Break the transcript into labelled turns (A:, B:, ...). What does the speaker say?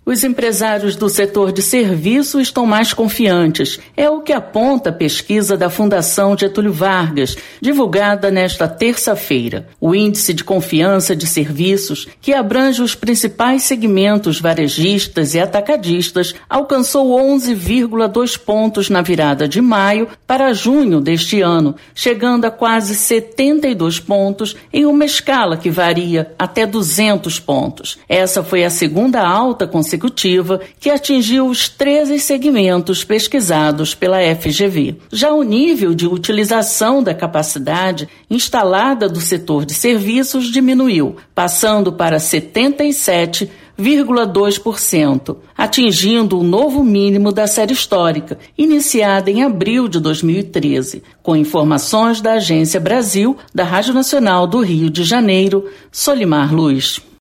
A: Os empresários do setor de serviço estão mais confiantes. É o que aponta a pesquisa da Fundação Getúlio Vargas, divulgada nesta terça-feira. O Índice de Confiança de Serviços, que abrange os principais segmentos varejistas e atacadistas, alcançou 11,2 pontos na virada de maio para junho deste ano, chegando a quase 72 pontos em uma escala que varia até 200 pontos. Essa foi a segunda alta consecutiva que atingiu os 13 segmentos pesquisados pela FGV. Já o nível de utilização da capacidade instalada do setor de serviços diminuiu, passando para 77,2%, atingindo o novo mínimo da série histórica, iniciada em abril de 2013. Com informações da Agência Brasil, da Rádio Nacional do Rio de Janeiro, Solimar Luz.